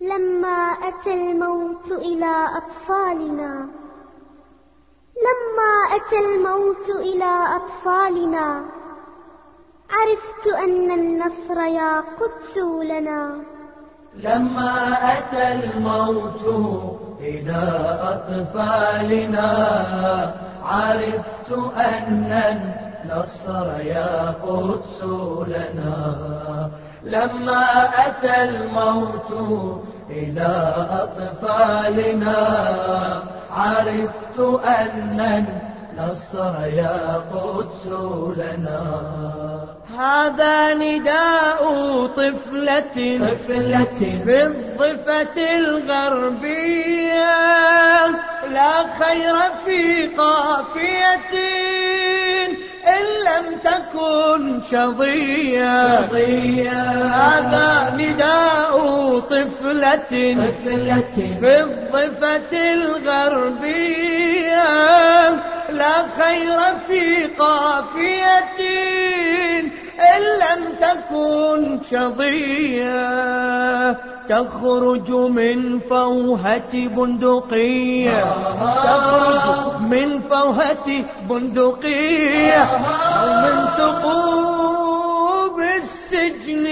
لما أتى الموت إلى أطفالنا، لما أتى الموت إلى أطفالنا، عرفت أن النصر يا قدس لنا. لما أتى الموت إلى أطفالنا، عرفت أن النصر يا قدس لنا. لما أتى الموت إلى أطفالنا، عرفت أن النصر يا قدس لنا. هذا نداء طفلة في الضفة الغربية، لا خير في قافية إن لم تكن شظية. هذا نداء طفلة في الضفة الغربية، لا خير في قافية إن لم تكن شظية. تخرج من فوهة بندقية، تخرج من فوهة بندقية، أو من ثقوب السجن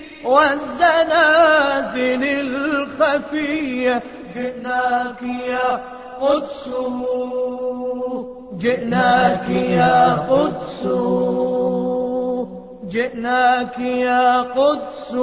والزنازل الخفية. جئناك يا قدس، جئناك يا قدس، جئناك يا قدس.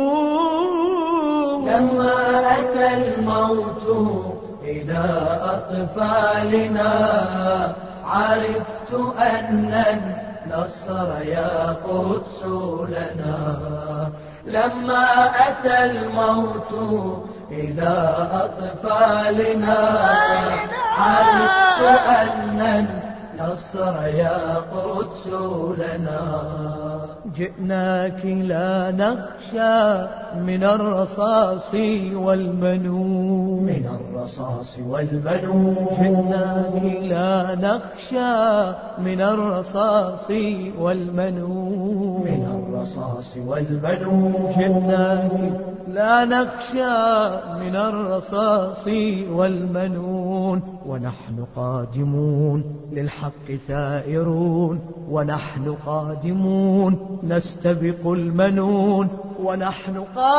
لما أتى الموت إلى أطفالنا، عرفت أن النصر يا قدس لنا. لما أتى الموت إلى أطفالنا، عرفت أن النصر يا قدس لنا. جئناك لا نخشى من الرصاص والمنون، من الرصاص والمنون. جئناك لا نخشى من الرصاص والمنون، من الرصاص والمنون. جئناك لا نخشى من الرصاص والمنون. ونحن قادمون للحق ثائرون، ونحن قادمون نستبق المنون. ونحن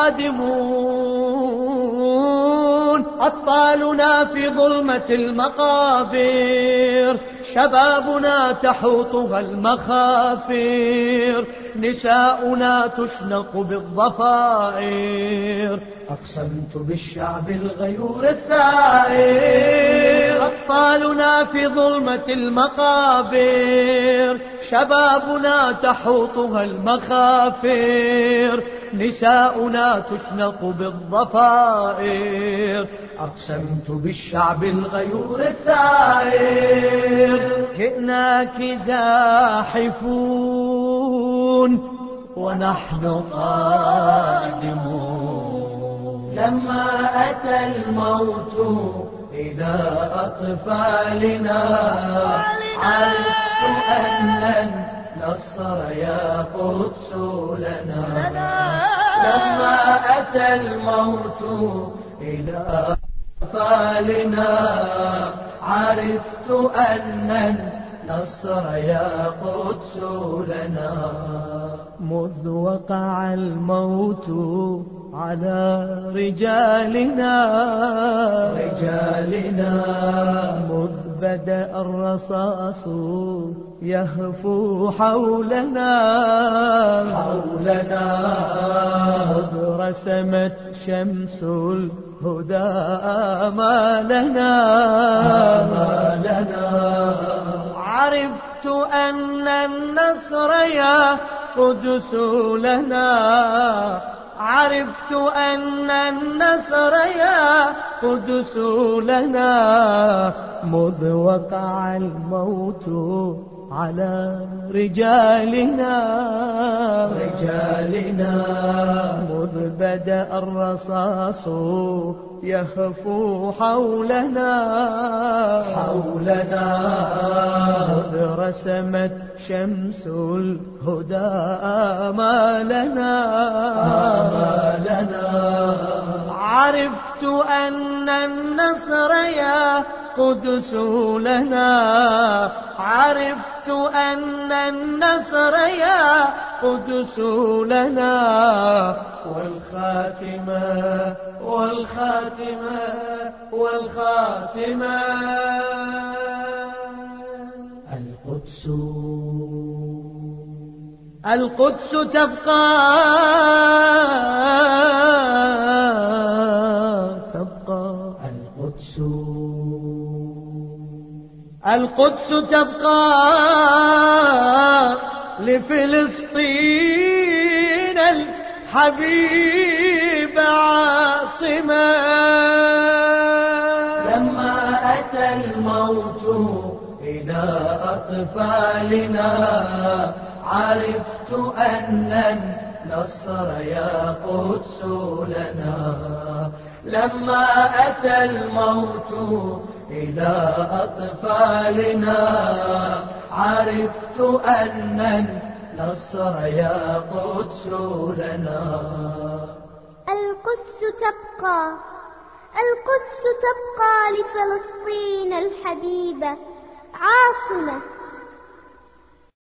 قادمون، أطفالنا في ظلمة المقابر، شبابنا تحوطها المخافر، نساؤنا تشنق بالضفائر. أقسمت بالشعب الغيور الثائر. أطفالنا في ظلمة المقابر، شبابنا تحوطها المخافر، نساؤنا تشنق بالضفائر. أقسمت بالشعب الغيور الثائر. جئناك زاحفون ونحن قادمون. لما أتى الموت إلى أطفالنا، عرفت أن النصر يا قدس لنا. لما أتى الموت إلى أطفالنا، عرفت أن النصر يا قدس لنا. مذ وقع الموت على رجالنا، مذ بدأ الرصاص يهفو حولنا، مذ رسمت شمس الهدى آمالنا، عرفت أن النصر يا قدس لنا، عرفت أن النصر يا قدس لنا. مذ وقع الموت على رجالنا مذ بدأ الرصاص يهفو حولنا مذ رسمت شمس الهدى آمالنا عرفت أن النصر يا قدس لنا عرفت أن النصر يا قدس لنا والخاتمة القدس تبقى القدس تبقى لفلسطين الحبيب عاصمة لما أتى الموت إلى أطفالنا عرفت أن النصر يا قدس لنا لما أتى الموت إلى أطفالنا عرفت أن النصر يا قدس لنا القدس تبقى لفلسطين الحبيبة عاصمة